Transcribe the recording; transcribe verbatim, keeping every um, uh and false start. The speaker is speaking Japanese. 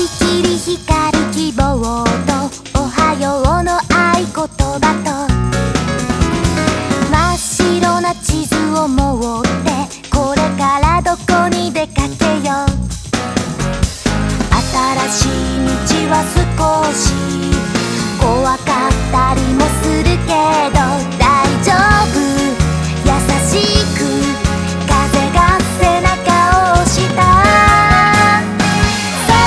びきり光る希望とおはようの合言葉と真っ白な地図を持ってこれからどこに出かけよう。新しい道は少し怖く